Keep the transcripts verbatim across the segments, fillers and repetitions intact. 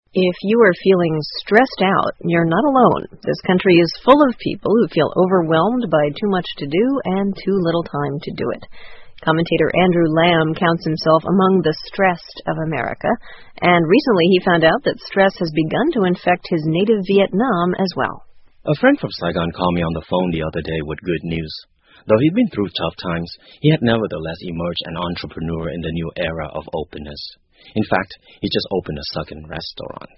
If you are feeling stressed out, you're not alone. This country is full of people who feel overwhelmed by too much to do and too little time to do it. Commentator Andrew Lamb counts himself among the stressed of America, and recently he found out that stress has begun to infect his native Vietnam as well. A friend from Saigon called me on the phone the other day with good news. Though he'd been through tough times, he had nevertheless emerged an entrepreneur in the new era of openness. In fact, he just opened a second restaurant.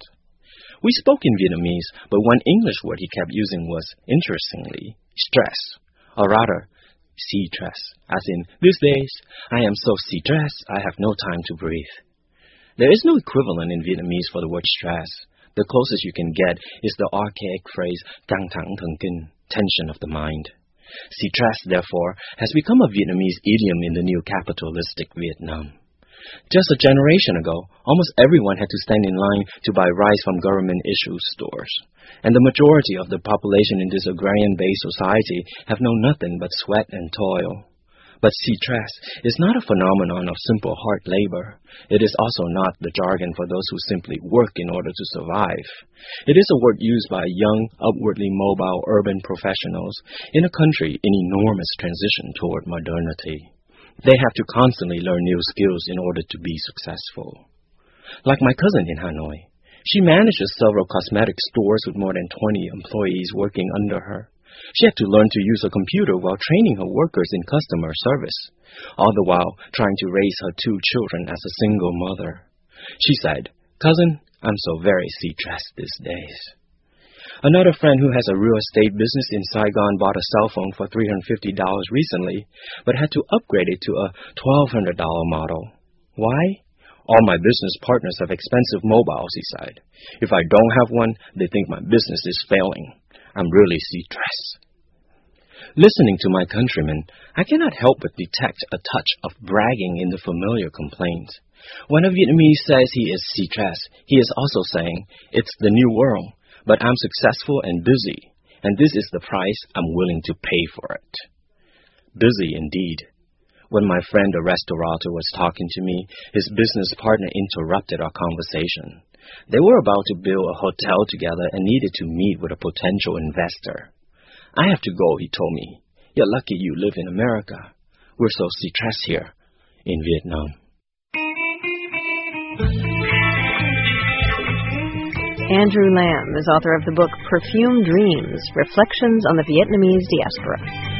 We spoke in Vietnamese, but one English word he kept using was, interestingly, stress, or rather, stress, as in, these days, I am so stressed I have no time to breathe. There is no equivalent in Vietnamese for the word stress. The closest you can get is the archaic phrase, căng thẳng thần kinh, tension of the mind. Stress, therefore, has become a Vietnamese idiom in the new capitalistic Vietnam. Just a generation ago, almost everyone had to stand in line to buy rice from government-issued stores. And the majority of the population in this agrarian-based society have known nothing but sweat and toil. But stress is not a phenomenon of simple hard labor. It is also not the jargon for those who simply work in order to survive. It is a word used by young, upwardly mobile urban professionals in a country in enormous transition toward modernity. They have to constantly learn new skills in order to be successful. Like my cousin in Hanoi, she manages several cosmetic stores with more than twenty employees working under her. She had to learn to use a computer while training her workers in customer service, all the while trying to raise her two children as a single mother. She said, "Cousin, I'm so very stressed these days." Another friend who has a real estate business in Saigon bought a cell phone for three hundred fifty dollars recently, but had to upgrade it to a twelve hundred dollars model. Why? All my business partners have expensive mobiles, he said. If I don't have one, they think my business is failing. I'm really stressed. Listening to my countrymen, I cannot help but detect a touch of bragging in the familiar complaint. When a Vietnamese says he is stressed, he is also saying, it's the new world. But I'm successful and busy, and this is the price I'm willing to pay for it. Busy indeed. When my friend the restaurateur was talking to me, his business partner interrupted our conversation. They were about to build a hotel together and needed to meet with a potential investor. I have to go, he told me. You're lucky you live in America. We're so stressed here in Vietnam. Andrew Lamb is author of the book Perfume Dreams, Reflections on the Vietnamese Diaspora.